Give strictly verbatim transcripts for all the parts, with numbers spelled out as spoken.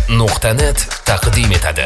nuqta net taqdim etadi.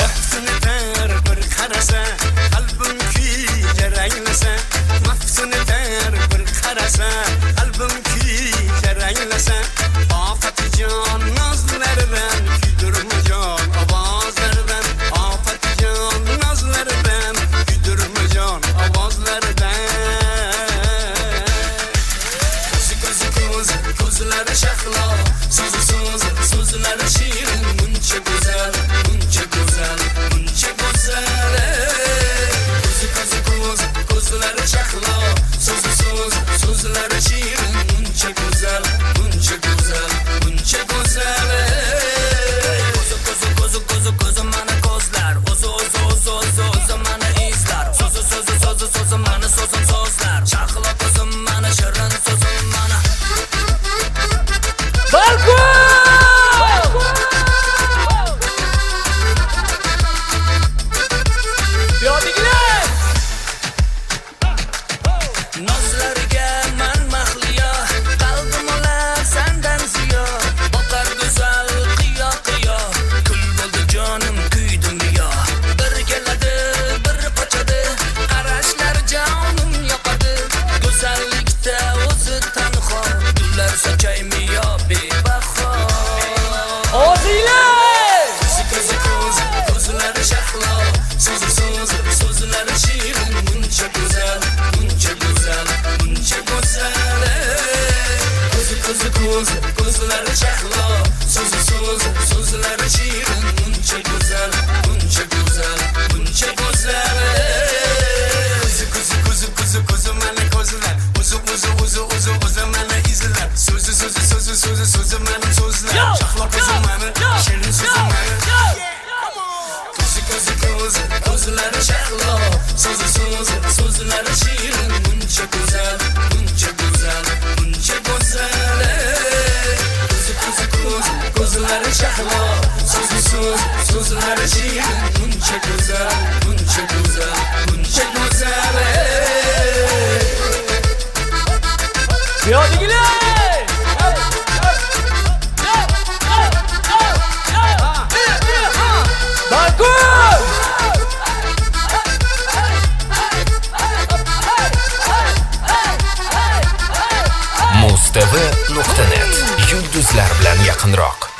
Gözleri şahla, sözü sözü, sözleri şirin, bunca güzel, bunca güzel, bunca güzel. Kuzu kuzu kuzu kuzu kuzu mene kozlar, uzu uzu uzu uzu uzu mene izler. Sözü sözü sözü sözü sözü mene sözler. Şahla kuzu mene, şirin sözü mene. Kuzu kuzu kuzu kuzuları şahla, sözü sözü sözleri şirin, bunca güzel, bunca güzel, bunca güzel. Gözleri şahla, sözü söz, sözleri şirin, bunca güzel, bunca güzel, bunca güzel. Ya digile! Darkun! muz t v nuqta net yulduzlar bilan yaqinroq.